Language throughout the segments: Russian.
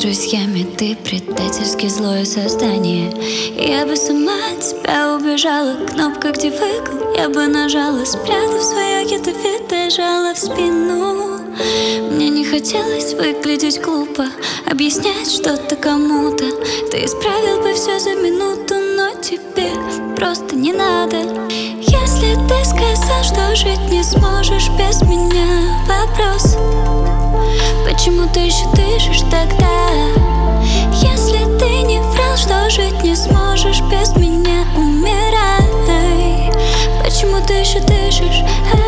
друзьями, ты предательски злое создание. Я бы сама от тебя убежала, кнопка где выкл я бы нажала, спрятав свое ядовитое жало в спину. Мне не хотелось выглядеть глупо, объяснять что-то кому-то. Ты исправил бы все за минуту, но тебе просто не надо. Если ты сказал, что жить не сможешь без меня, вопрос: почему ты еще дышишь тогда? Если ты не врал, что жить не сможешь без меня, умирай. Почему ты еще дышишь?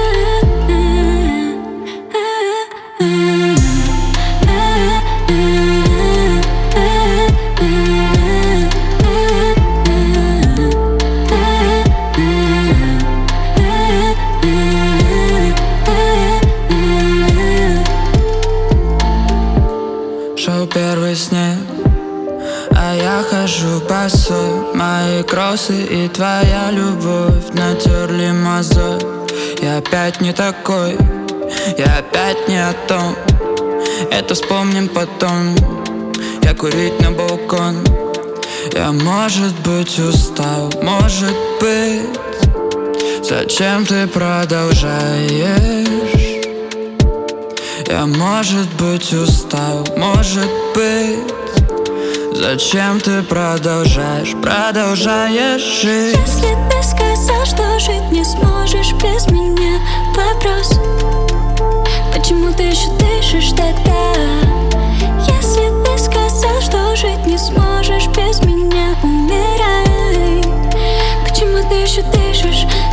Шел первый снег, а я хожу босой. Мои кроссы и твоя любовь натерли мозоль. Я опять не такой, я опять не о том. Это вспомним потом. Я курить на балкон. Я, может быть, устал, может быть. Зачем ты продолжаешь? Я, может быть, устал, может быть. Зачем ты продолжаешь жить? Если ты сказал, что жить не сможешь без меня, вопрос: почему ты еще дышишь тогда? Если ты сказал, что жить не сможешь без меня, умирай. Почему ты еще дышишь?